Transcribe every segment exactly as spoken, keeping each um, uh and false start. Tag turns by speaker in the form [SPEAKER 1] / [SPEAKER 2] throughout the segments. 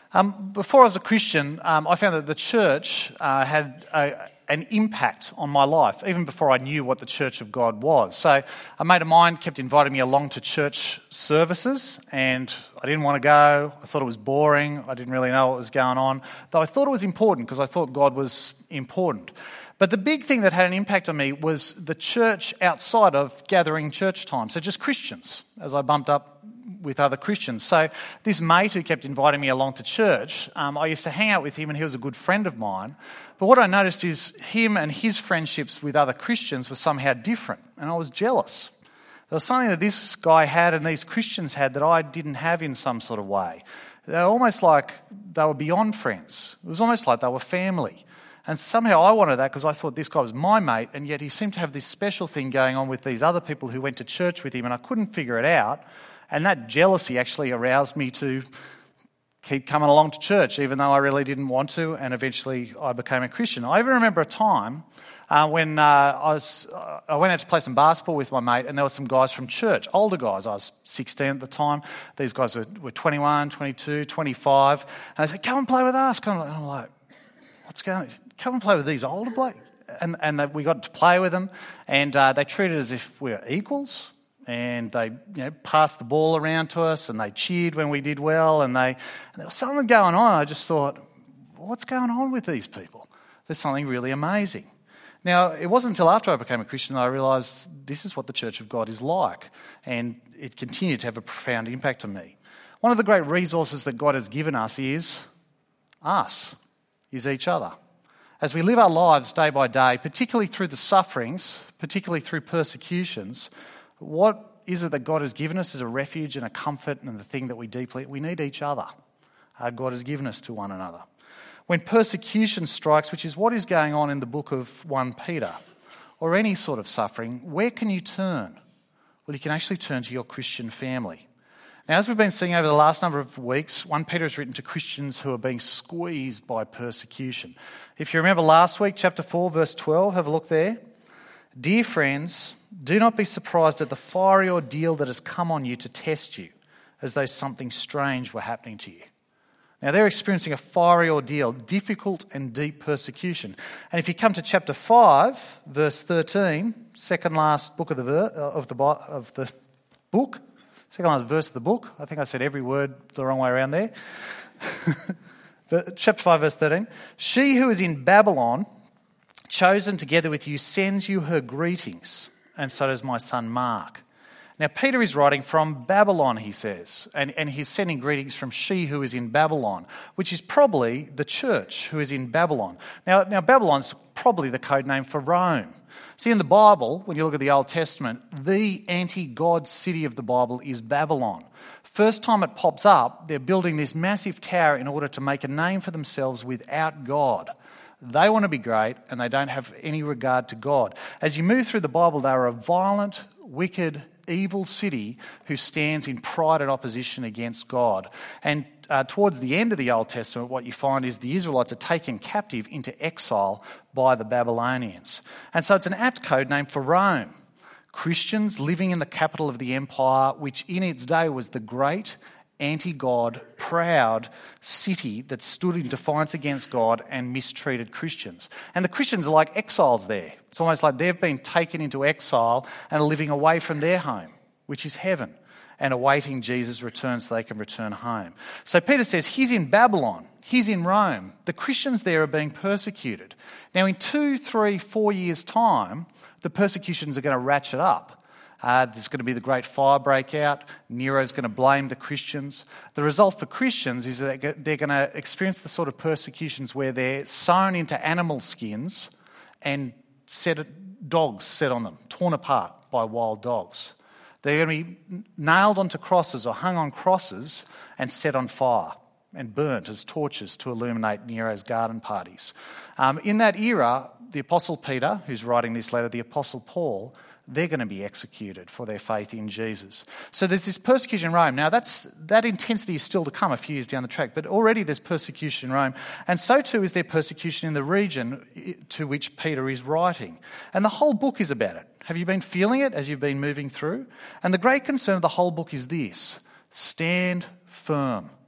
[SPEAKER 1] Um, before I was a Christian, um, I found that the church uh, had a, an impact on my life, even before I knew what the Church of God was. So a mate of mine kept inviting me along to church services, and I didn't want to go. I thought it was boring. I didn't really know what was going on, though I thought it was important because I thought God was important. But the big thing that had an impact on me was the church outside of gathering church time, so just Christians, as I bumped up with other Christians. So this mate who kept inviting me along to church, um, I used to hang out with him and he was a good friend of mine. But what I noticed is him and his friendships with other Christians were somehow different, and I was jealous. There was something that this guy had and these Christians had that I didn't have in some sort of way. They were almost like they were beyond friends. It was almost like they were family. And somehow I wanted that because I thought this guy was my mate, and yet he seemed to have this special thing going on with these other people who went to church with him, and I couldn't figure it out. And that jealousy actually aroused me to keep coming along to church, even though I really didn't want to, and eventually I became a Christian. I even remember a time uh, when uh, I was uh, I went out to play some basketball with my mate, and there were some guys from church, older guys. I was sixteen at the time. These guys were, were twenty-one, twenty-two, twenty-five. And they said, come and play with us. Come and I'm like, what's going on? Come and play with these older blokes. And, and they, we got to play with them, and uh, they treated us as if we were equals. And they, you know, passed the ball around to us, and they cheered when we did well, and they and there was something going on. I just thought, what's going on with these people? There's something really amazing. Now, it wasn't until after I became a Christian that I realised this is what the Church of God is like, and it continued to have a profound impact on me. One of the great resources that God has given us is us, is each other. As we live our lives day by day, particularly through the sufferings, particularly through persecutions, what is it that God has given us as a refuge and a comfort and the thing that we deeply... We need each other. Uh, God has given us to one another. When persecution strikes, which is what is going on in the book of First Peter, or any sort of suffering, where can you turn? Well, you can actually turn to your Christian family. Now, as we've been seeing over the last number of weeks, First Peter is written to Christians who are being squeezed by persecution. If you remember last week, chapter four, verse twelve, have a look there. Dear friends, do not be surprised at the fiery ordeal that has come on you to test you, as though something strange were happening to you. Now, they're experiencing a fiery ordeal, difficult and deep persecution. And if you come to chapter five, verse thirteen, second last book of the ver- of the of the book, second last verse of the book. I think I said every word the wrong way around there. Chapter five, verse thirteen. She who is in Babylon, chosen together with you, sends you her greetings, and so does my son Mark. Now, Peter is writing from Babylon, he says, and, and he's sending greetings from she who is in Babylon, which is probably the church who is in Babylon. Now, now Babylon's probably the code name for Rome. See, in the Bible, when you look at the Old Testament, the anti-God city of the Bible is Babylon. First time it pops up, they're building this massive tower in order to make a name for themselves without God. They want to be great, and they don't have any regard to God. As you move through the Bible, they are a violent, wicked, evil city who stands in pride and opposition against God. And uh, towards the end of the Old Testament, what you find is the Israelites are taken captive into exile by the Babylonians. And so it's an apt code name for Rome. Christians living in the capital of the empire, which in its day was the great anti-God, proud city that stood in defiance against God and mistreated Christians. And the Christians are like exiles there. It's almost like they've been taken into exile and are living away from their home, which is heaven, and awaiting Jesus' return so they can return home. So Peter says he's in Babylon, he's in Rome. The Christians there are being persecuted. Now in two, three, four years' time, the persecutions are going to ratchet up. Uh, there's going to be the great fire breakout. Nero's going to blame the Christians. The result for Christians is that they're going to experience the sort of persecutions where they're sewn into animal skins and set dogs set on them, torn apart by wild dogs. They're going to be nailed onto crosses or hung on crosses and set on fire and burnt as torches to illuminate Nero's garden parties. Um, in that era, the Apostle Peter, who's writing this letter, the Apostle Paul, they're going to be executed for their faith in Jesus. So there's this persecution in Rome. Now, that's that intensity is still to come a few years down the track, but already there's persecution in Rome. And so too is there persecution in the region to which Peter is writing. And the whole book is about it. Have you been feeling it as you've been moving through? And the great concern of the whole book is this: stand firm.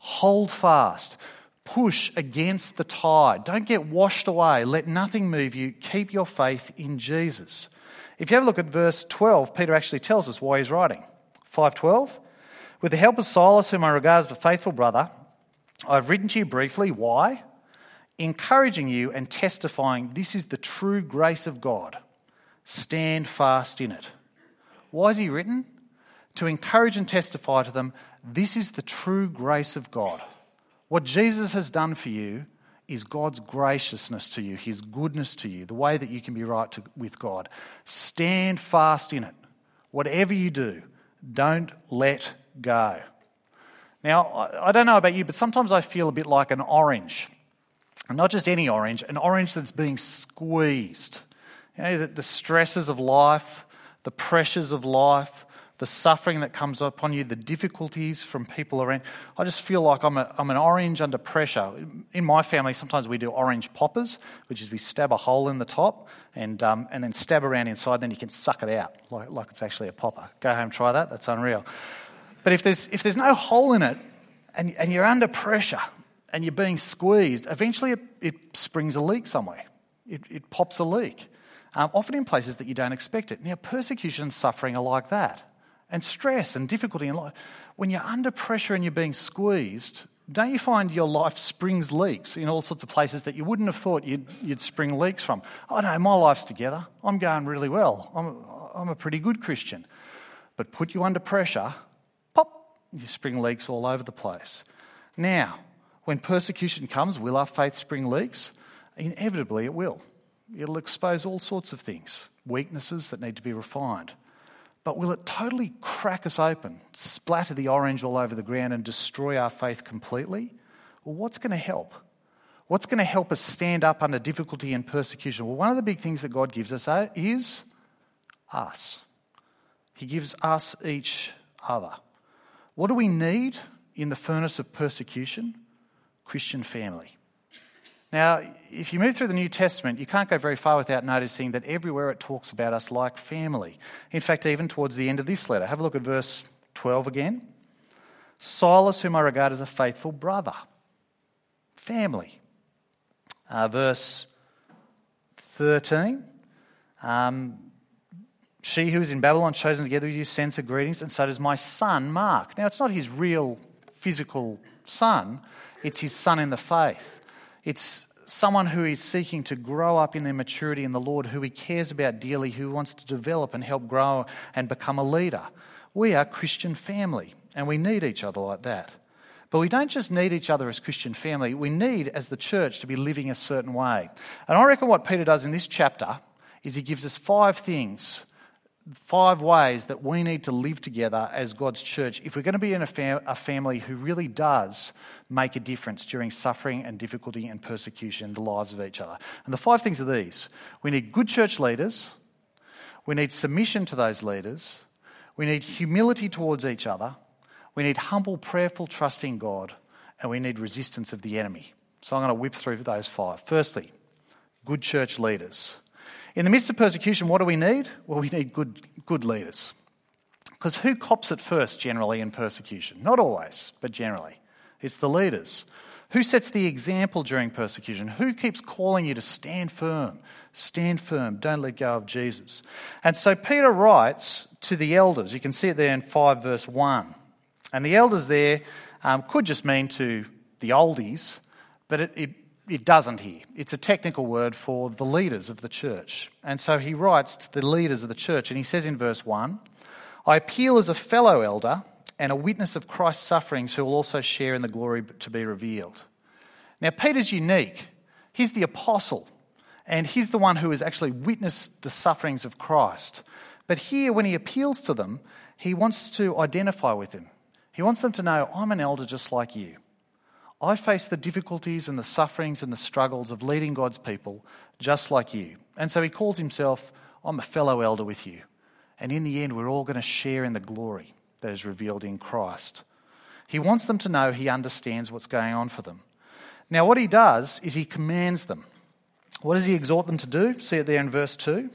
[SPEAKER 1] Hold fast. Push against the tide. Don't get washed away. Let nothing move you. Keep your faith in Jesus. If you have a look at verse twelve, Peter actually tells us why he's writing. five twelve, with the help of Silas, whom I regard as a faithful brother, I've written to you briefly. Why? Encouraging you and testifying this is the true grace of God. Stand fast in it. Why is he written? To encourage and testify to them, this is the true grace of God. What Jesus has done for you is God's graciousness to you, his goodness to you, the way that you can be right to, with God. Stand fast in it. Whatever you do, don't let go. Now, I, I don't know about you, but sometimes I feel a bit like an orange. And not just any orange, an orange that's being squeezed. You know, the, the stresses of life, the pressures of life, the suffering that comes upon you, the difficulties from people around. I just feel like I'm, a, I'm an orange under pressure. In my family, sometimes we do orange poppers, which is we stab a hole in the top and um, and then stab around inside, then you can suck it out like, like it's actually a popper. Go home, try that. That's unreal. But if there's if there's no hole in it and, and you're under pressure and you're being squeezed, eventually it, it springs a leak somewhere. It, it pops a leak, um, often in places that you don't expect it. Now, persecution and suffering are like that. And stress and difficulty in life. When you're under pressure and you're being squeezed, don't you find your life springs leaks in all sorts of places that you wouldn't have thought you'd, you'd spring leaks from? Oh no, my life's together. I'm going really well. I'm, I'm a pretty good Christian. But put you under pressure, pop, you spring leaks all over the place. Now, when persecution comes, will our faith spring leaks? Inevitably it will. It'll expose all sorts of things, weaknesses that need to be refined. But will it totally crack us open, splatter the orange all over the ground and destroy our faith completely? Well, what's going to help? What's going to help us stand up under difficulty and persecution? Well, one of the big things that God gives us is us. He gives us each other. What do we need in the furnace of persecution? Christian family. Now, if you move through the New Testament, you can't go very far without noticing that everywhere it talks about us like family. In fact, even towards the end of this letter. Have a look at verse twelve again. Silas, whom I regard as a faithful brother. Family. Uh, verse thirteen. Um, she who is in Babylon, chosen together with you, sends her greetings, and so does my son, Mark. Now, it's not his real physical son. It's his son in the faith. It's someone who is seeking to grow up in their maturity in the Lord, who he cares about dearly, who wants to develop and help grow and become a leader. We are Christian family, and we need each other like that. But we don't just need each other as Christian family. We need, as the church, to be living a certain way. And I reckon what Peter does in this chapter is he gives us five things, five ways that we need to live together as God's church if we're going to be in a, fam- a family who really does make a difference during suffering and difficulty and persecution in the lives of each other. And the five things are these. We need good church leaders. We need submission to those leaders. We need humility towards each other. We need humble, prayerful trust in God. And we need resistance of the enemy. So I'm going to whip through those five. Firstly, good church leaders. In the midst of persecution, what do we need? Well, we need good, good leaders. Because who cops it first generally in persecution? Not always, but generally. It's the leaders. Who sets the example during persecution? Who keeps calling you to stand firm? Stand firm. Don't let go of Jesus. And so Peter writes to the elders. You can see it there in five verse one. And the elders there um, could just mean to the oldies, but it, it It doesn't here. It's a technical word for the leaders of the church. And so he writes to the leaders of the church, and he says in verse one, I appeal as a fellow elder and a witness of Christ's sufferings who will also share in the glory to be revealed. Now, Peter's unique. He's the apostle, and he's the one who has actually witnessed the sufferings of Christ. But here, when he appeals to them, he wants to identify with them. He wants them to know, I'm an elder just like you. I face the difficulties and the sufferings and the struggles of leading God's people just like you. And so he calls himself, I'm a fellow elder with you. And in the end, we're all going to share in the glory that is revealed in Christ. He wants them to know he understands what's going on for them. Now, what he does is he commands them. What does he exhort them to do? See it there in verse two.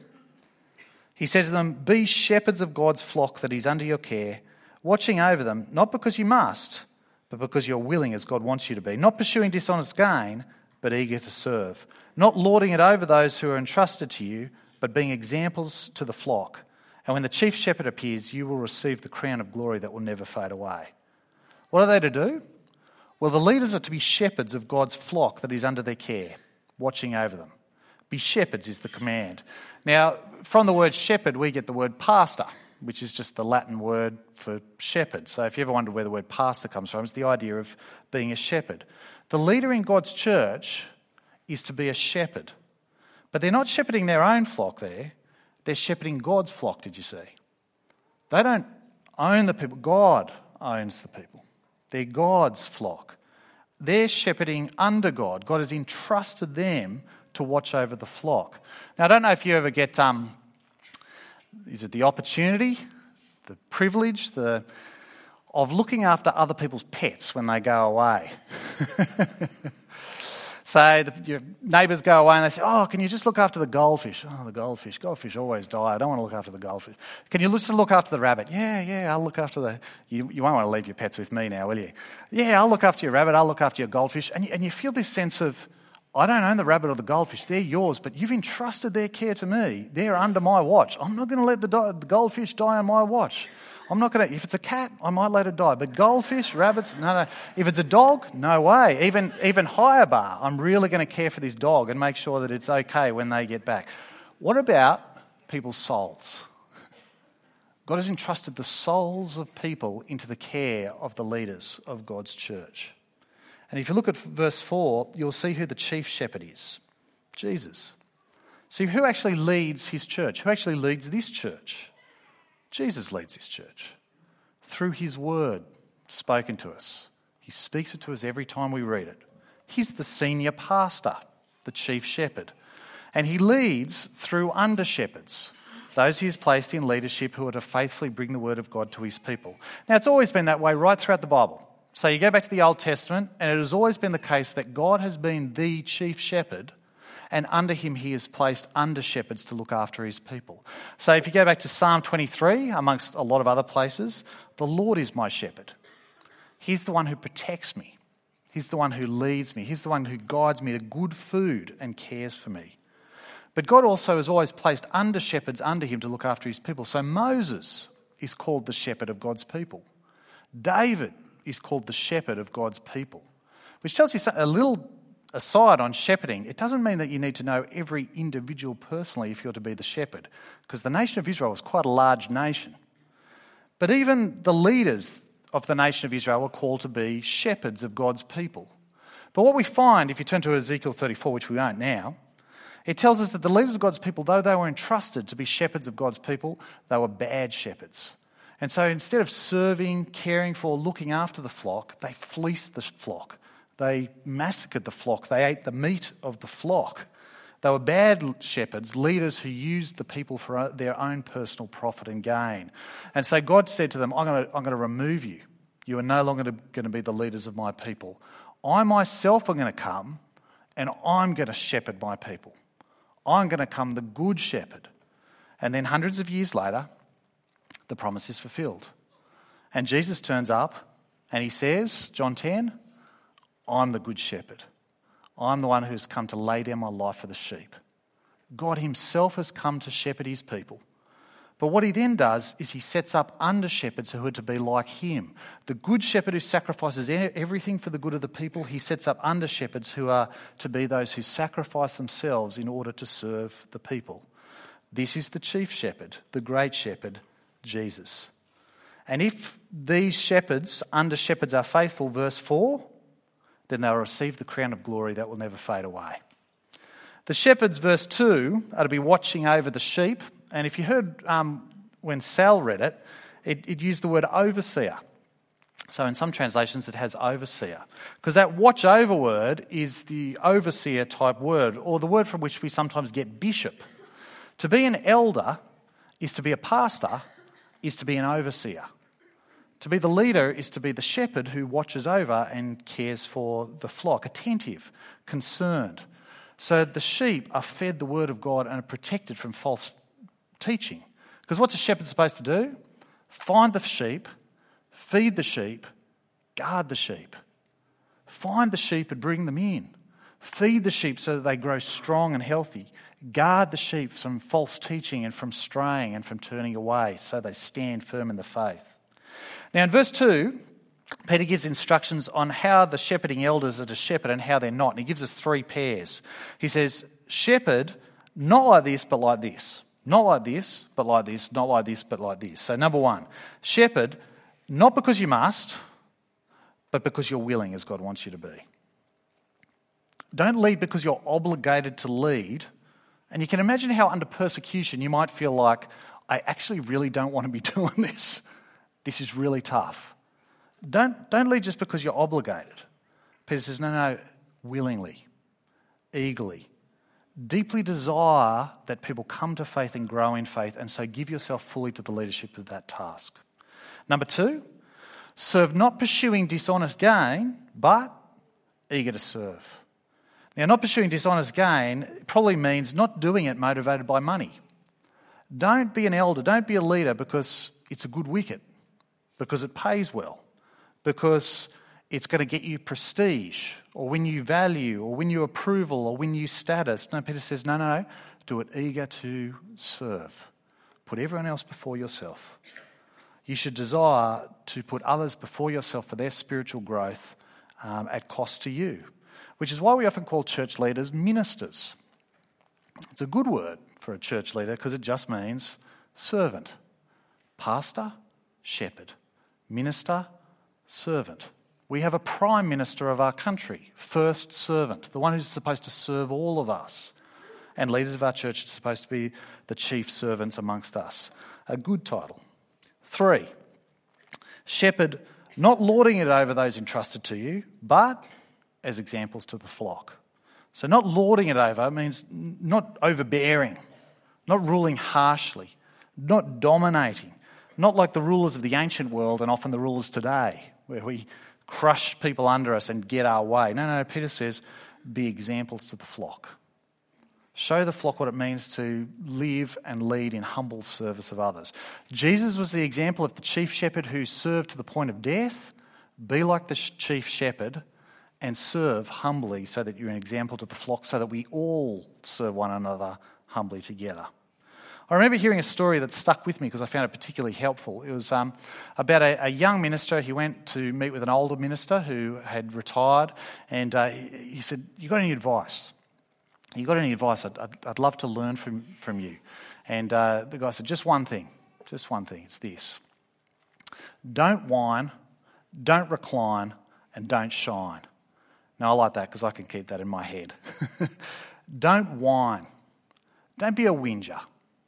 [SPEAKER 1] He says to them, be shepherds of God's flock that is under your care, watching over them, not because you must, but because you're willing as God wants you to be, not pursuing dishonest gain, but eager to serve, not lording it over those who are entrusted to you, but being examples to the flock. And when the chief shepherd appears, you will receive the crown of glory that will never fade away. What are they to do? Well, the leaders are to be shepherds of God's flock that is under their care, watching over them. Be shepherds is the command. Now, from the word shepherd, we get the word pastor, which is just the Latin word for shepherd. So if you ever wonder where the word pastor comes from, it's the idea of being a shepherd. The leader in God's church is to be a shepherd. But they're not shepherding their own flock there. They're shepherding God's flock, did you see? They don't own the people. God owns the people. They're God's flock. They're shepherding under God. God has entrusted them to watch over the flock. Now, I don't know if you ever get, um, is it the opportunity, the privilege, the of looking after other people's pets when they go away. So the, your neighbours go away and they say, oh, can you just look after the goldfish? Oh, the goldfish. Goldfish always die. I don't want to look after the goldfish. Can you just look after the rabbit? Yeah, yeah, I'll look after the... You, you won't want to leave your pets with me now, will you? Yeah, I'll look after your rabbit. I'll look after your goldfish. And you, and you feel this sense of, I don't own the rabbit or the goldfish. They're yours, but you've entrusted their care to me. They're under my watch. I'm not going to let the, di- the goldfish die on my watch. I'm not going to, if it's a cat, I might let it die. But goldfish, rabbits, no, no. If it's a dog, no way. Even even higher bar, I'm really going to care for this dog and make sure that it's okay when they get back. What about people's souls? God has entrusted the souls of people into the care of the leaders of God's church. And if you look at verse four, you'll see who the chief shepherd is. Jesus. See, who actually leads his church? Who actually leads this church? Jesus leads his church through his word spoken to us. He speaks it to us every time we read it. He's the senior pastor, the chief shepherd. And he leads through under-shepherds, those he has placed in leadership who are to faithfully bring the word of God to his people. Now, it's always been that way right throughout the Bible. So you go back to the Old Testament, and it has always been the case that God has been the chief shepherd, and under him he has placed under-shepherds to look after his people. So if you go back to Psalm twenty-three, amongst a lot of other places, the Lord is my shepherd. He's the one who protects me. He's the one who leads me. He's the one who guides me to good food and cares for me. But God also has always placed under-shepherds under him to look after his people. So Moses is called the shepherd of God's people. David is called the shepherd of God's people, which tells you a little aside on shepherding. It doesn't mean that you need to know every individual personally if you're to be the shepherd, because the nation of Israel was quite a large nation. But even the leaders of the nation of Israel were called to be shepherds of God's people. But what we find, if you turn to Ezekiel thirty-four, which we won't now, it tells us that the leaders of God's people, though they were entrusted to be shepherds of God's people, they were bad shepherds. And so instead of serving, caring for, looking after the flock, they fleeced the flock. They massacred the flock. They ate the meat of the flock. They were bad shepherds, leaders who used the people for their own personal profit and gain. And so God said to them, I'm going to, I'm going to remove you. You are no longer going to be the leaders of my people. I myself am going to come and I'm going to shepherd my people. I'm going to come the good shepherd. And then hundreds of years later, the promise is fulfilled. And Jesus turns up and he says, John ten, I'm the good shepherd. I'm the one who's come to lay down my life for the sheep. God himself has come to shepherd his people. But what he then does is he sets up under-shepherds who are to be like him. The good shepherd who sacrifices everything for the good of the people, he sets up under-shepherds who are to be those who sacrifice themselves in order to serve the people. This is the chief shepherd, the great shepherd, Jesus. And if these shepherds, under-shepherds, are faithful, verse four, then they'll receive the crown of glory that will never fade away. The shepherds, verse two, are to be watching over the sheep. And if you heard um, when Sal read it, it, it used the word overseer. So in some translations it has overseer. Because that watch over word is the overseer type word, or the word from which we sometimes get bishop. To be an elder is to be a pastor, is to be an overseer. To be the leader is to be the shepherd who watches over and cares for the flock, attentive, concerned. So the sheep are fed the word of God and are protected from false teaching. Because what's a shepherd supposed to do? Find the sheep, feed the sheep, Guard the sheep. Find the sheep and bring them in. Feed the sheep so that they grow strong and healthy. Guard the sheep from false teaching and from straying and from turning away so they stand firm in the faith. Now in verse two, Peter gives instructions on how the shepherding elders are to shepherd and how they're not. And he gives us three pairs. He says, shepherd, not like this, but like this. Not like this, but like this. Not like this, but like this. So number one, shepherd, not because you must, but because you're willing as God wants you to be. Don't lead because you're obligated to lead. And you can imagine how under persecution you might feel like, I actually really don't want to be doing this. This is really tough. Don't, don't lead just because you're obligated. Peter says, no, no, willingly, eagerly. Deeply desire that people come to faith and grow in faith, and so give yourself fully to the leadership of that task. Number two, serve not pursuing dishonest gain, but eager to serve. Now, not pursuing dishonest gain probably means not doing it motivated by money. Don't be an elder, don't be a leader because it's a good wicket, because it pays well, because it's going to get you prestige or win you value or win you approval or win you status. No, Peter says, no, no, no, do it eager to serve. Put everyone else before yourself. You should desire to put others before yourself for their spiritual growth um, at cost to you, which is why we often call church leaders ministers. It's a good word for a church leader because it just means servant. Pastor, shepherd. Minister, servant. We have a prime minister of our country, first servant, the one who's supposed to serve all of us. And leaders of our church are supposed to be the chief servants amongst us. A good title. Three, shepherd, not lording it over those entrusted to you, but as examples to the flock. So not lording it over means not overbearing, not ruling harshly, not dominating, not like the rulers of the ancient world and often the rulers today, where we crush people under us and get our way. No, no, Peter says, be examples to the flock. Show the flock what it means to live and lead in humble service of others. Jesus was the example of the chief shepherd who served to the point of death. Be like the chief shepherd and serve humbly so that you're an example to the flock, so that we all serve one another humbly together. I remember hearing a story that stuck with me because I found it particularly helpful. It was um, about a, a young minister. He went to meet with an older minister who had retired, and uh, he, he said, you got any advice? You got any advice? I'd, I'd, I'd love to learn from, from you. And uh, the guy said, just one thing, just one thing, it's this. Don't whine, don't recline, and don't shine. Now, I like that because I can keep that in my head. Don't whine. Don't be a whinger.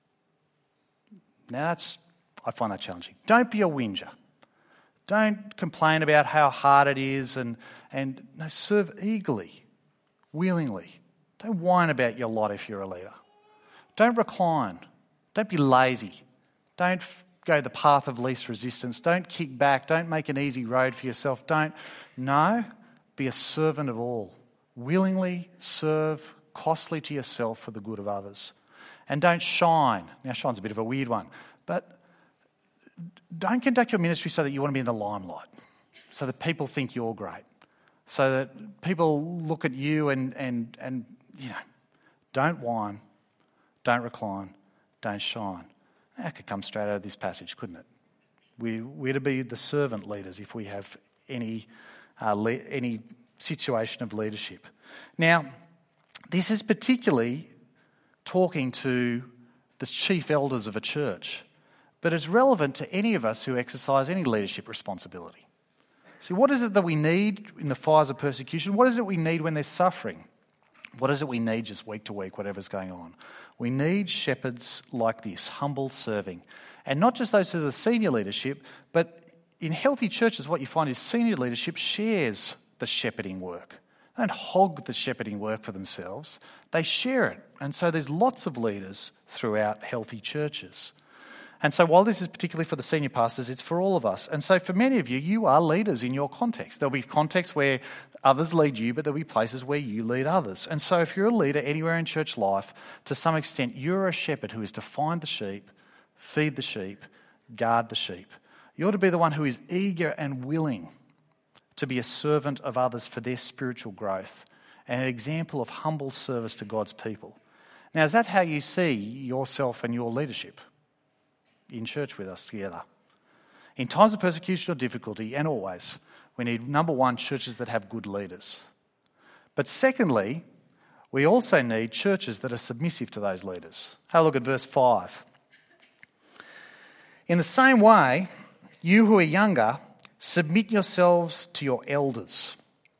[SPEAKER 1] Now, that's, I find that challenging. Don't be a whinger. Don't complain about how hard it is, and, and no, serve eagerly, willingly. Don't whine about your lot if you're a leader. Don't recline. Don't be lazy. Don't f- go the path of least resistance. Don't kick back. Don't make an easy road for yourself. Don't, no, be a servant of all. Willingly serve, costly to yourself for the good of others. And don't shine. Now, shine's a bit of a weird one, but don't conduct your ministry so that you want to be in the limelight, so that people think you're great, so that people look at you and, and, and you know, don't whine, don't recline, don't shine. That could come straight out of this passage, couldn't it? We, we're to be the servant leaders if we have any, uh, le- any situation of leadership. Now, this is particularly talking to the chief elders of a church, but it's relevant to any of us who exercise any leadership responsibility. See, what is it that we need in the fires of persecution? What is it we need when there's suffering? What is it we need just week to week, whatever's going on? We need shepherds like this, humble serving. And not just those who are the senior leadership, but in healthy churches what you find is senior leadership shares the shepherding work. They don't hog the shepherding work for themselves. They share it. And so there's lots of leaders throughout healthy churches. And so while this is particularly for the senior pastors, it's for all of us. And so for many of you, you are leaders in your context. There'll be contexts where others lead you, but there'll be places where you lead others. And so if you're a leader anywhere in church life, to some extent, you're a shepherd who is to find the sheep, feed the sheep, guard the sheep. You ought to be the one who is eager and willing to be a servant of others for their spiritual growth, and an example of humble service to God's people. Now, is that how you see yourself and your leadership in church with us together? In times of persecution or difficulty, and always, we need, number one, churches that have good leaders. But secondly, we also need churches that are submissive to those leaders. Have a look at verse five. In the same way, you who are younger, submit yourselves to your elders.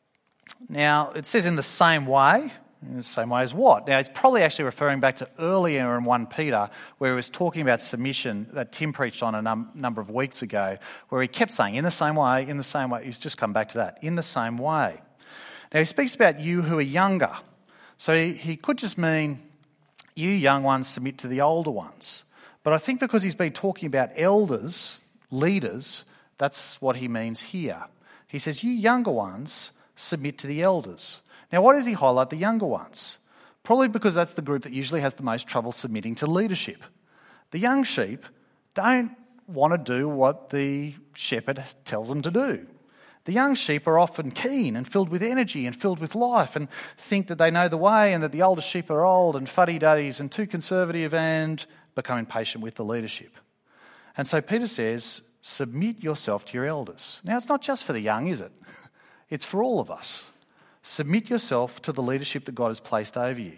[SPEAKER 1] Now, it says in the same way. In the same way as what? Now, it's probably actually referring back to earlier in First Peter, where he was talking about submission that Tim preached on a num- number of weeks ago, where he kept saying, in the same way, in the same way. He's just come back to that, in the same way. Now, he speaks about you who are younger. So he, he could just mean, you young ones submit to the older ones. But I think because he's been talking about elders, leaders, that's what he means here. He says, you younger ones submit to the elders. Now, why does he highlight the younger ones? Probably because that's the group that usually has the most trouble submitting to leadership. The young sheep don't want to do what the shepherd tells them to do. The young sheep are often keen and filled with energy and filled with life and think that they know the way, and that the older sheep are old and fuddy-duddies and too conservative and become impatient with the leadership. And so Peter says, submit yourself to your elders. Now, it's not just for the young, is it? It's for all of us. Submit yourself to the leadership that God has placed over you.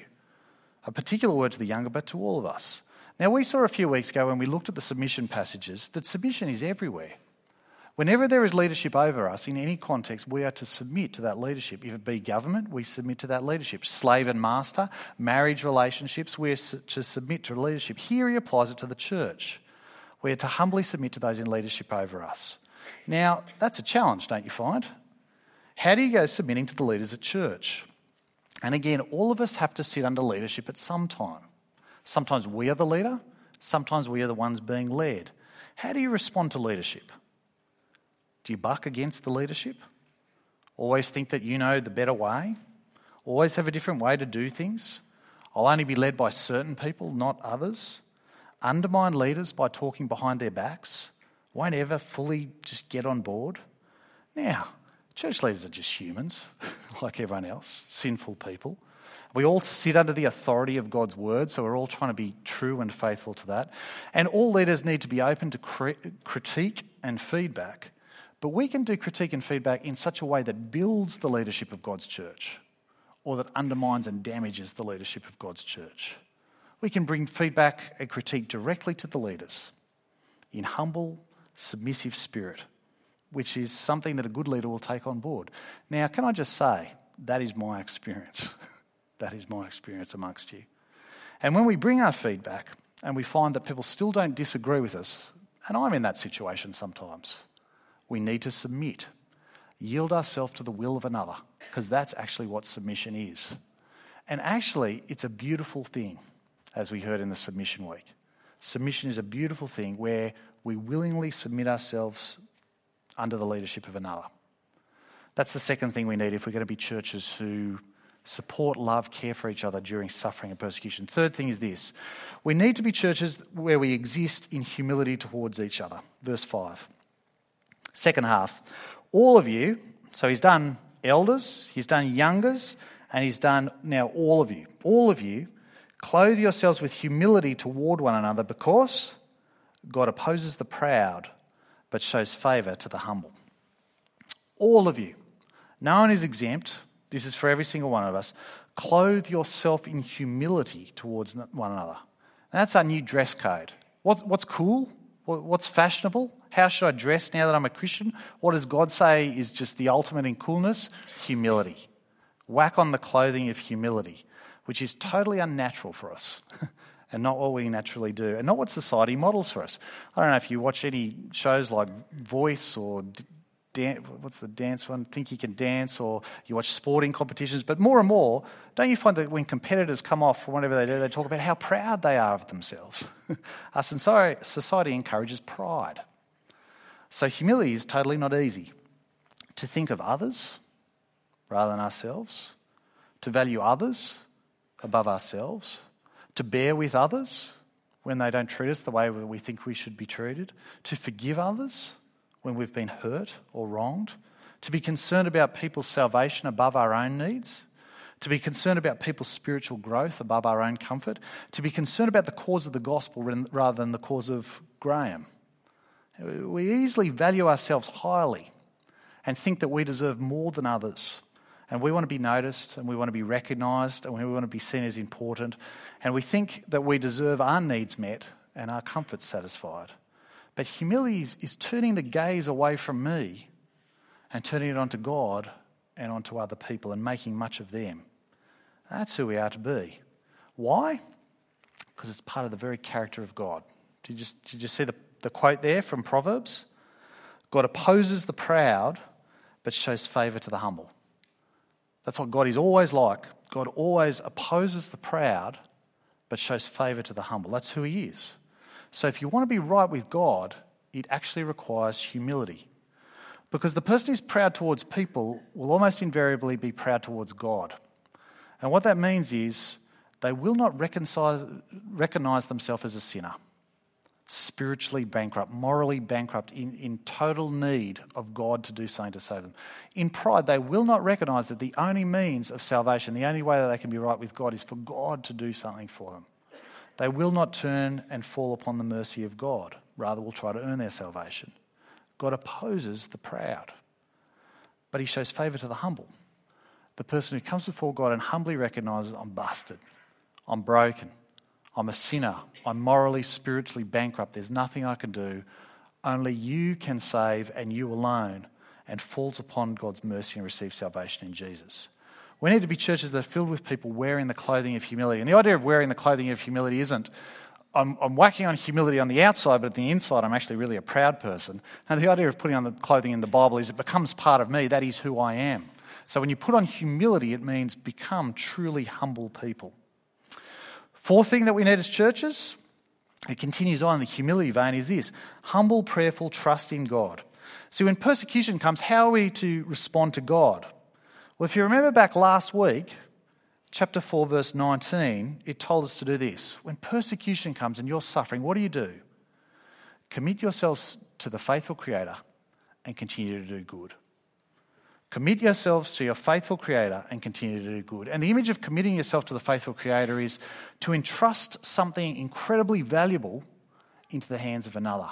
[SPEAKER 1] A particular word to the younger, but to all of us. Now, we saw a few weeks ago when we looked at the submission passages that submission is everywhere. Whenever there is leadership over us, in any context, we are to submit to that leadership. If it be government, we submit to that leadership. Slave and master, marriage relationships, we are to submit to leadership. Here he applies it to the church. We are to humbly submit to those in leadership over us. Now, that's a challenge, don't you find? How do you go submitting to the leaders at church? And again, all of us have to sit under leadership at some time. Sometimes we are the leader, sometimes we are the ones being led. How do you respond to leadership? Do you buck against the leadership? Always think that you know the better way? Always have a different way to do things? I'll only be led by certain people, not others? Undermine leaders by talking behind their backs? Won't ever fully just get on board? Now, church leaders are just humans, like everyone else, sinful people. We all sit under the authority of God's word, so we're all trying to be true and faithful to that. And all leaders need to be open to critique and feedback. But we can do critique and feedback in such a way that builds the leadership of God's church, or that undermines and damages the leadership of God's church. We can bring feedback and critique directly to the leaders in humble, submissive spirit, which is something that a good leader will take on board. Now, can I just say, that is my experience. That is my experience amongst you. And when we bring our feedback and we find that people still don't disagree with us, and I'm in that situation sometimes, we need to submit, yield ourselves to the will of another, because that's actually what submission is. And actually, it's a beautiful thing, as we heard in the submission week. Submission is a beautiful thing where we willingly submit ourselves under the leadership of another. That's the second thing we need if we're going to be churches who support, love, care for each other during suffering and persecution. Third thing is this. We need to be churches where we exist in humility towards each other. Verse five. Second half. All of you, so he's done elders, he's done youngers, and he's done now all of you. All of you, clothe yourselves with humility toward one another, because God opposes the proud but shows favour to the humble. All of you. No one is exempt. This is for every single one of us. Clothe yourself in humility towards one another. And that's our new dress code. What's, what's cool? What's fashionable? How should I dress now that I'm a Christian? What does God say is just the ultimate in coolness? Humility. Whack on the clothing of humility, which is totally unnatural for us and not what we naturally do and not what society models for us. I don't know if you watch any shows like Voice or Dan- what's the dance one? Think You Can Dance, or you watch sporting competitions. But more and more, don't you find that when competitors come off or whatever they do, they talk about how proud they are of themselves? Our society encourages pride. So humility is totally not easy. To think of others rather than ourselves, to value others above ourselves, to bear with others when they don't treat us the way we think we should be treated, to forgive others when we've been hurt or wronged, to be concerned about people's salvation above our own needs, to be concerned about people's spiritual growth above our own comfort, to be concerned about the cause of the gospel rather than the cause of Graham. We easily value ourselves highly and think that we deserve more than others. And we want to be noticed, and we want to be recognised, and we want to be seen as important. And we think that we deserve our needs met and our comforts satisfied. But humility is, is turning the gaze away from me and turning it onto God and onto other people and making much of them. That's who we are to be. Why? Because it's part of the very character of God. Did you just, did you see the, the quote there from Proverbs? God opposes the proud, but shows favour to the humble. That's what God is always like. God always opposes the proud, but shows favour to the humble. That's who he is. So if you want to be right with God, it actually requires humility. Because the person who's proud towards people will almost invariably be proud towards God. And what that means is they will not reconcile, recognise themselves as a sinner, spiritually bankrupt, morally bankrupt, in, in total need of God to do something to save them. In pride, they will not recognise that the only means of salvation, the only way that they can be right with God, is for God to do something for them. They will not turn and fall upon the mercy of God, rather will try to earn their salvation. God opposes the proud, but he shows favour to the humble. The person who comes before God and humbly recognises, I'm busted, I'm broken, I'm a sinner, I'm morally, spiritually bankrupt, there's nothing I can do, only you can save and you alone, and falls upon God's mercy and receives salvation in Jesus. We need to be churches that are filled with people wearing the clothing of humility. And the idea of wearing the clothing of humility isn't, I'm, I'm whacking on humility on the outside, but at the inside I'm actually really a proud person. Now the idea of putting on the clothing in the Bible is it becomes part of me, that is who I am. So when you put on humility, it means become truly humble people. Fourth thing that we need as churches, it continues on in the humility vein, is this: humble, prayerful trust in God. See, when persecution comes, how are we to respond to God? Well, if you remember back last week, chapter four, verse nineteen, it told us to do this. When persecution comes and you're suffering, what do you do? Commit yourselves to the faithful Creator and continue to do good. Commit yourselves to your faithful Creator and continue to do good. And the image of committing yourself to the faithful Creator is to entrust something incredibly valuable into the hands of another.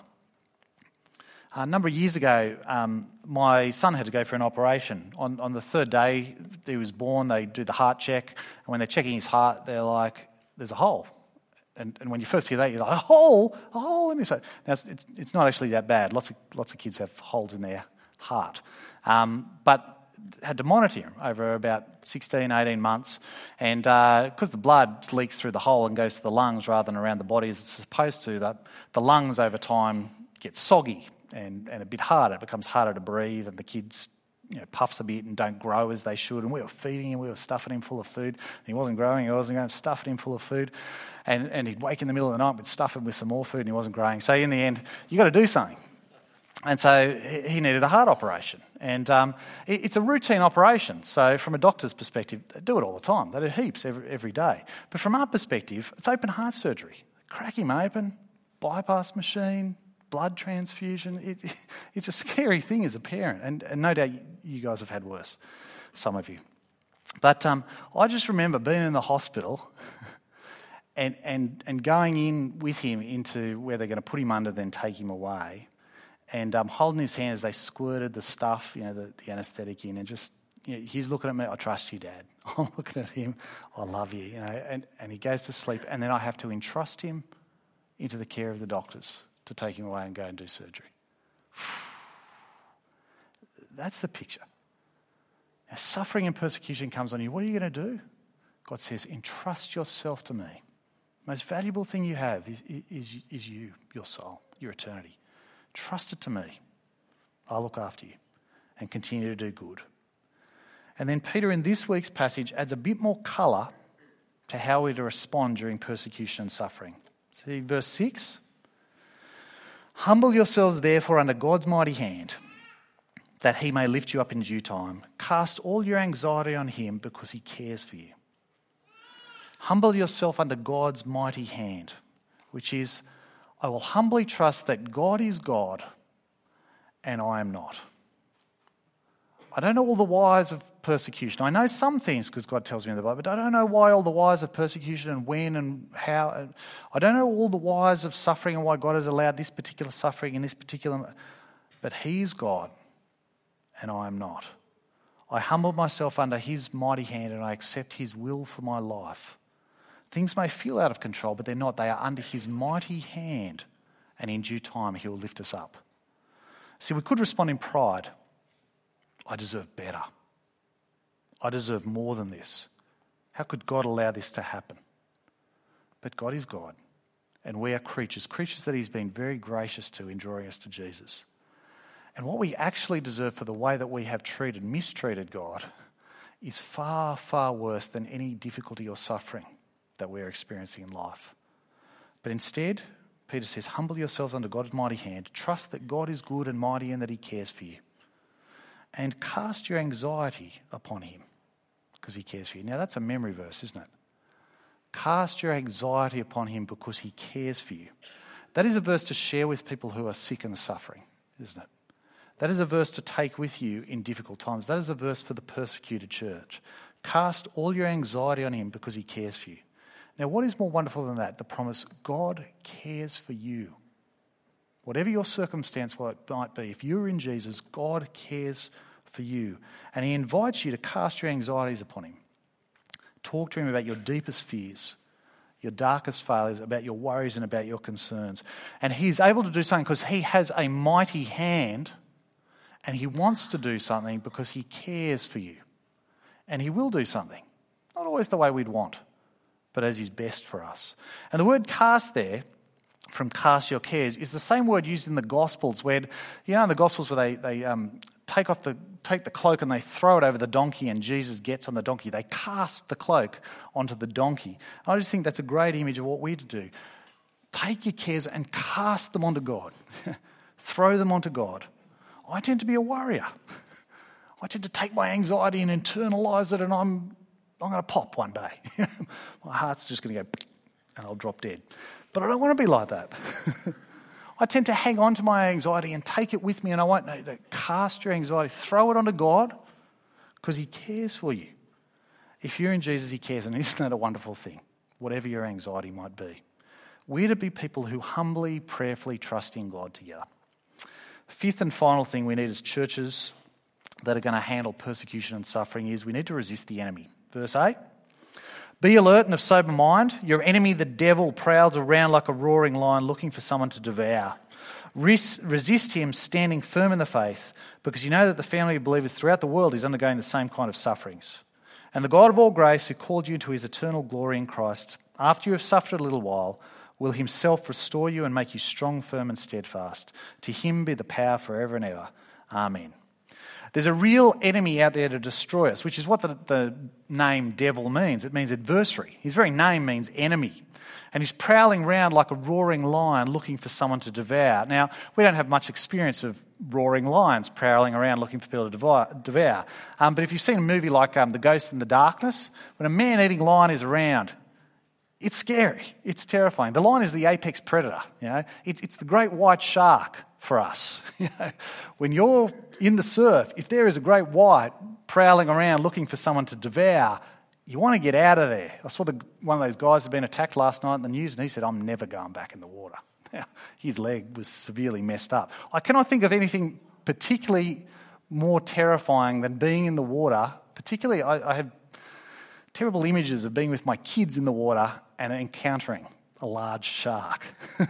[SPEAKER 1] A number of years ago, um, my son had to go for an operation. On, on the third day he was born, they do the heart check. And when they're checking his heart, they're like, there's a hole. And, and when you first hear that, you're like, a hole? A hole? Let me say. Now, it's, it's, it's not actually that bad. Lots of, lots of kids have holes in their heart. Um, but had to monitor him over about sixteen, eighteen months. And because uh, the blood leaks through the hole and goes to the lungs rather than around the body as it's supposed to, that the lungs over time get soggy and, and a bit harder. It becomes harder to breathe, and the kids, you know, puffs a bit and don't grow as they should. And we were feeding him, we were stuffing him full of food. And he wasn't growing, he wasn't going, stuffing him full of food. And, and he'd wake in the middle of the night, we'd stuff him with some more food, and he wasn't growing. So in the end, you've got to do something. And so he needed a heart operation. And um, it's a routine operation. So from a doctor's perspective, they do it all the time. They do heaps every, every day. But from our perspective, it's open heart surgery. Crack him open, bypass machine, blood transfusion. It, it's a scary thing as a parent. And, and no doubt you guys have had worse, some of you. But um, I just remember being in the hospital and, and, and going in with him into where they're going to put him under, then take him away. And um, holding his hand as they squirted the stuff, you know, the, the anaesthetic in, and just, you know, he's looking at me, I trust you, Dad. I'm looking at him, I love you, you know, and, and he goes to sleep, and then I have to entrust him into the care of the doctors to take him away and go and do surgery. That's the picture. As suffering and persecution comes on you, what are you going to do? God says, entrust yourself to me. The most valuable thing you have is, is, is you, your soul, your eternity. Trust it to me. I'll look after you and continue to do good. And then Peter in this week's passage adds a bit more colour to how we're to respond during persecution and suffering. See verse six. Humble yourselves therefore under God's mighty hand, that he may lift you up in due time. Cast all your anxiety on him because he cares for you. Humble yourself under God's mighty hand, which is, I will humbly trust that God is God and I am not. I don't know all the whys of persecution. I know some things because God tells me in the Bible, but I don't know why all the whys of persecution and when and how. I don't know all the whys of suffering and why God has allowed this particular suffering in this particular... But He's God and I am not. I humble myself under His mighty hand and I accept His will for my life. Things may feel out of control, but they're not. They are under His mighty hand, and in due time He will lift us up. See, we could respond in pride. I deserve better. I deserve more than this. How could God allow this to happen? But God is God, and we are creatures, creatures that He's been very gracious to in drawing us to Jesus. And what we actually deserve for the way that we have treated, mistreated God is far, far worse than any difficulty or suffering that we're experiencing in life. But instead, Peter says, humble yourselves under God's mighty hand. Trust that God is good and mighty and that He cares for you. And cast your anxiety upon Him because He cares for you. Now that's a memory verse, isn't it? Cast your anxiety upon Him because He cares for you. That is a verse to share with people who are sick and suffering, isn't it? That is a verse to take with you in difficult times. That is a verse for the persecuted church. Cast all your anxiety on Him because He cares for you. Now, what is more wonderful than that? The promise, God cares for you. Whatever your circumstance might be, if you're in Jesus, God cares for you. And He invites you to cast your anxieties upon Him. Talk to Him about your deepest fears, your darkest failures, about your worries and about your concerns. And He is able to do something because He has a mighty hand, and He wants to do something because He cares for you. And He will do something. Not always the way we'd want, but as is best for us. And the word cast there, from cast your cares, is the same word used in the Gospels where, you know in the Gospels where they, they um, take off the take the cloak and they throw it over the donkey and Jesus gets on the donkey. They cast the cloak onto the donkey. I just think that's a great image of what we're to do. Take your cares and cast them onto God. Throw them onto God. I tend to be a worrier. I tend to take my anxiety and internalise it, and I'm I'm going to pop one day. My heart's just going to go and I'll drop dead. But I don't want to be like that. I tend to hang on to my anxiety and take it with me, and I won't know. Cast your anxiety, throw it onto God because He cares for you. If you're in Jesus, He cares, and isn't that a wonderful thing? Whatever your anxiety might be. We're to be people who humbly, prayerfully trust in God together. Fifth and final thing we need as churches that are going to handle persecution and suffering is we need to resist the enemy. Verse eight, be alert and of sober mind. Your enemy, the devil, prowls around like a roaring lion looking for someone to devour. Resist him standing firm in the faith, because you know that the family of believers throughout the world is undergoing the same kind of sufferings. And the God of all grace, who called you to His eternal glory in Christ, after you have suffered a little while, will Himself restore you and make you strong, firm and steadfast. To Him be the power forever and ever. Amen. There's a real enemy out there to destroy us, which is what the, the name devil means. It means adversary. His very name means enemy. And he's prowling around like a roaring lion looking for someone to devour. Now, we don't have much experience of roaring lions prowling around looking for people to devour. Um, but if you've seen a movie like um, The Ghost in the Darkness, when a man-eating lion is around, it's scary. It's terrifying. The lion is the apex predator. You know, it, it's the great white shark for us. You know, when you're in the surf, if there is a great white prowling around looking for someone to devour, you want to get out of there. I saw the, one of those guys had been attacked last night in the news, and he said, I'm never going back in the water. Now, his leg was severely messed up. I cannot think of anything particularly more terrifying than being in the water. Particularly, I, I have terrible images of being with my kids in the water and encountering a large shark.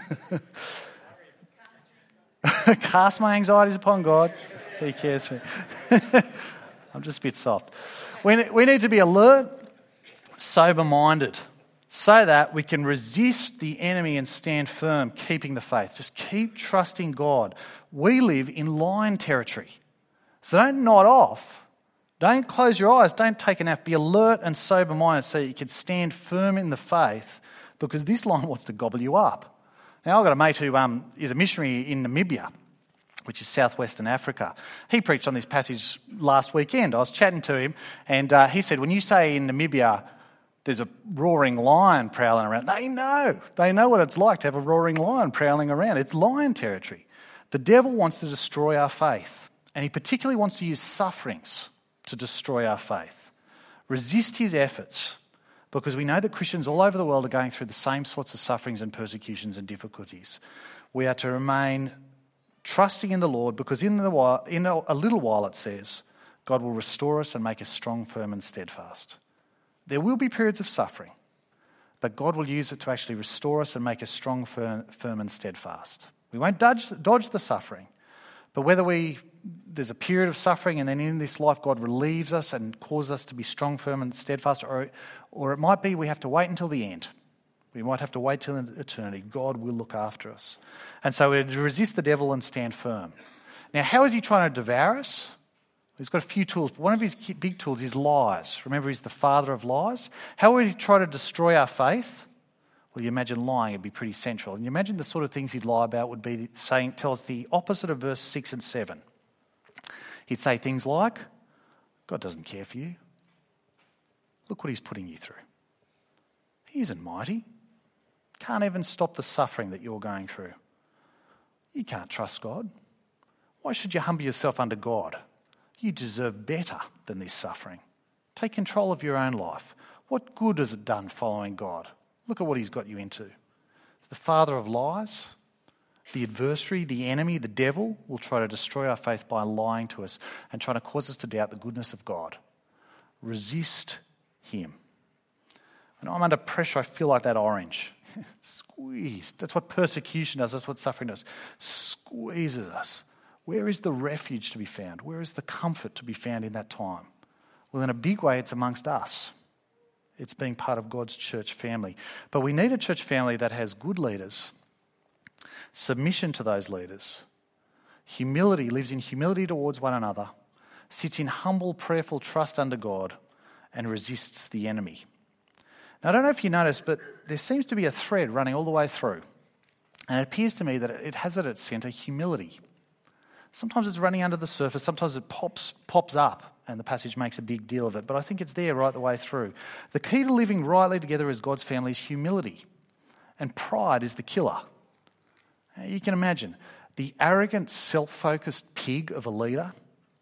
[SPEAKER 1] Cast my anxieties upon God. He cares for me. I'm just a bit soft. We, we need to be alert, sober-minded, so that we can resist the enemy and stand firm, keeping the faith. Just keep trusting God. We live in lion territory. So don't nod off. Don't close your eyes. Don't take a nap. Be alert and sober-minded so that you can stand firm in the faith, because this lion wants to gobble you up. Now, I've got a mate who um, is a missionary in Namibia, which is southwestern Africa. He preached on this passage last weekend. I was chatting to him, and uh, he said, when you say in Namibia there's a roaring lion prowling around, they know. They know what it's like to have a roaring lion prowling around. It's lion territory. The devil wants to destroy our faith, And he particularly wants to use sufferings to destroy our faith. Resist his efforts, because we know that Christians all over the world are going through the same sorts of sufferings and persecutions and difficulties. We are to remain trusting in the Lord, because in, the while, in a, a little while, it says, God will restore us and make us strong, firm and steadfast. There will be periods of suffering, but God will use it to actually restore us and make us strong, firm, firm and steadfast. We won't dodge, dodge the suffering, but whether we there's a period of suffering and then in this life God relieves us and causes us to be strong, firm and steadfast, or, or it might be we have to wait until the end. We might have to wait till eternity. God will look after us. And so we resist the devil and stand firm. Now, how is he trying to devour us? He's got a few tools, but one of his big tools is lies. Remember, he's the father of lies. How would he try to destroy our faith? Well, you imagine lying would be pretty central. And you imagine the sort of things he'd lie about would be saying, tell us the opposite of verse six and seven. He'd say things like, God doesn't care for you. Look what he's putting you through. He isn't mighty. Can't even stop the suffering that you're going through. You can't trust God. Why should you humble yourself under God? You deserve better than this suffering. Take control of your own life. What good has it done following God? Look at what he's got you into. The father of lies, the adversary, the enemy, the devil will try to destroy our faith by lying to us and trying to cause us to doubt the goodness of God. Resist him. When I'm under pressure, I feel like that orange. Squeezed. That's what persecution does. That's what suffering does. Squeezes us. Where is the refuge to be found? Where is the comfort to be found in that time? Well, in a big way, it's amongst us. It's being part of God's church family. But we need a church family that has good leaders, submission to those leaders, humility, lives in humility towards one another, sits in humble, prayerful trust under God, and resists the enemy. Now, I don't know if you noticed, but there seems to be a thread running all the way through. And it appears to me that it has at its centre humility. Sometimes it's running under the surface, sometimes it pops pops up and the passage makes a big deal of it, but I think it's there right the way through. The key to living rightly together as God's family is humility, and pride is the killer. Now, you can imagine the arrogant, self-focused pig of a leader,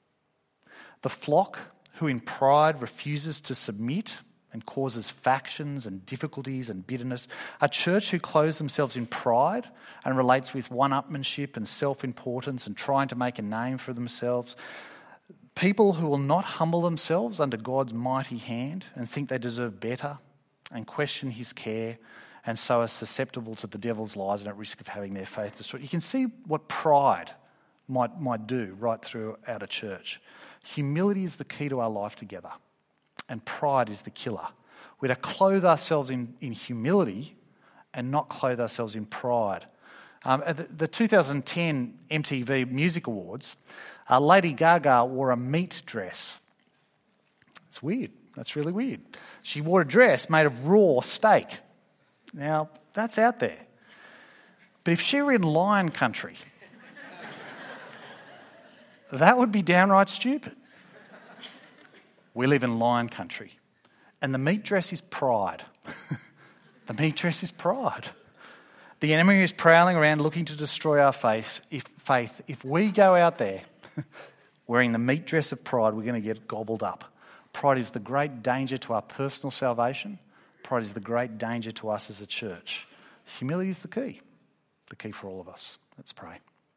[SPEAKER 1] the flock who in pride refuses to submit and causes factions and difficulties and bitterness, a church who clothes themselves in pride and relates with one-upmanship and self-importance and trying to make a name for themselves, people who will not humble themselves under God's mighty hand and think they deserve better and question his care and so are susceptible to the devil's lies and at risk of having their faith destroyed. You can see what pride might, might do right throughout a church. Humility is the key to our life together. And pride is the killer. We're to clothe ourselves in, in humility and not clothe ourselves in pride. Um, at the, the two thousand ten M T V Music Awards, uh, Lady Gaga wore a meat dress. It's weird. That's really weird. She wore a dress made of raw steak. Now, that's out there. But if she were in lion country, that would be downright stupid. We live in lion country. And the meat dress is pride. The meat dress is pride. The enemy is prowling around looking to destroy our faith. If, faith. If we go out there wearing the meat dress of pride, we're going to get gobbled up. Pride is the great danger to our personal salvation. Pride is the great danger to us as a church. Humility is the key. The key for all of us. Let's pray.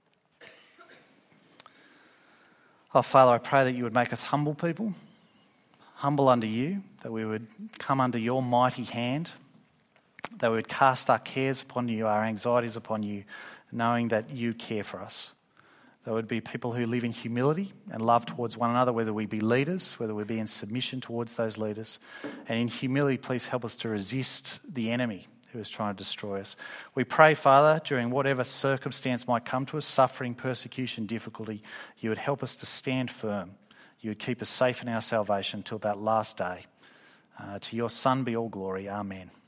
[SPEAKER 1] Oh, Father, I pray that you would make us humble people. Humble under you, that we would come under your mighty hand, that we would cast our cares upon you, our anxieties upon you, knowing that you care for us. That would be people who live in humility and love towards one another, whether we be leaders, whether we be in submission towards those leaders. And in humility, please help us to resist the enemy who is trying to destroy us. We pray, Father, during whatever circumstance might come to us, suffering, persecution, difficulty, you would help us to stand firm. You would keep us safe in our salvation until that last day. Uh, to your Son be all glory. Amen.